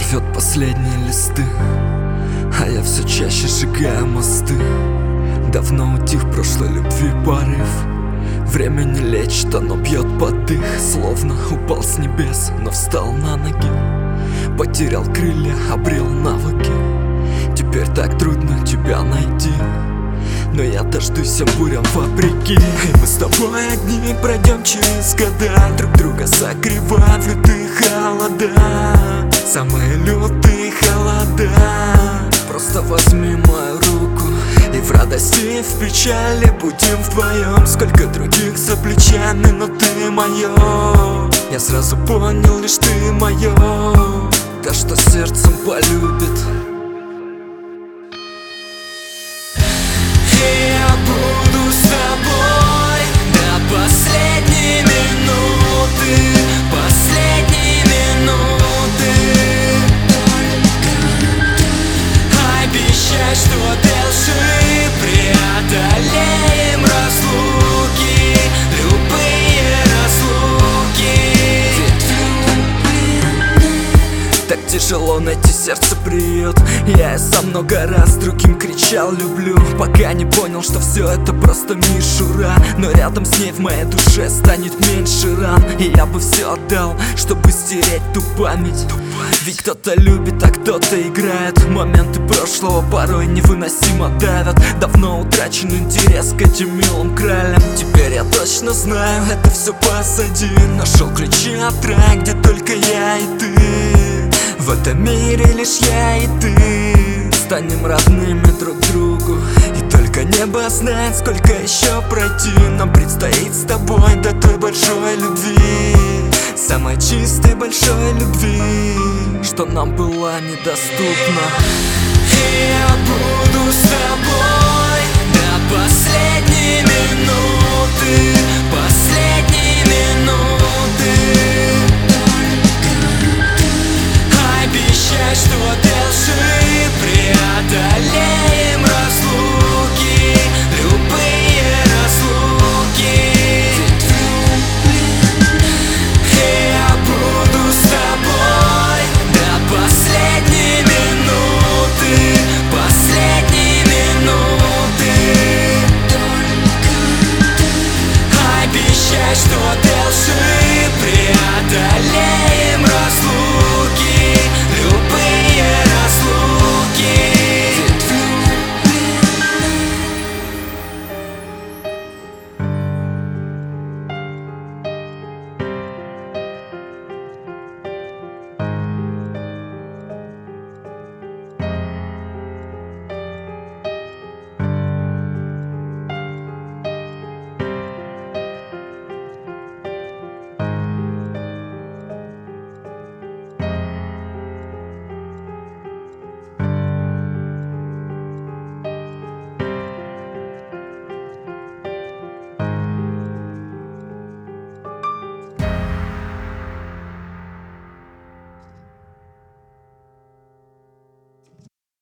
рвет последние листы, а я все чаще сжигаю мосты. Давно утих прошлой любви порыв. Время не лечит, оно бьет под дых. Словно упал с небес, но встал на ноги. Потерял крылья, обрел навыки. Теперь так трудно тебя найти, но я дождусь всем бурям вопреки. И мы с тобой одни пройдем через года, друг друга согревать в лютые холода. Самые лютые холода. Просто возьми мою руку, и в радости, и в печали будем вдвоем. Сколько других за плечами, но ты мое. Я сразу понял, лишь ты мое. Да что сердцем полюбит. Я буду с тобой до последней минуты. Последней минуты. Обещай, что дальше преодолеем разлуки. Любые разлуки. Так тяжело найти сердце приют. Я и сам много раз другим кричал люблю, пока не понял, что все это просто мишура. Но рядом с ней в моей душе станет меньше ран, и я бы все отдал, чтобы стереть ту память. Ведь кто-то любит, а кто-то играет. Моменты прошлого порой невыносимо давят. Давно утрачен интерес к этим милым кралям. Теперь я точно знаю, это все позади. Нашел ключи от рая, где только я и ты. В этом мире лишь я и ты. Станем родными друг другу, и только небо знает, сколько еще пройти. Нам предстоит с тобой до той большой любви, самой чистой большой любви, что нам была недоступна. Я буду с тобой до последней минуты. Последней минуты.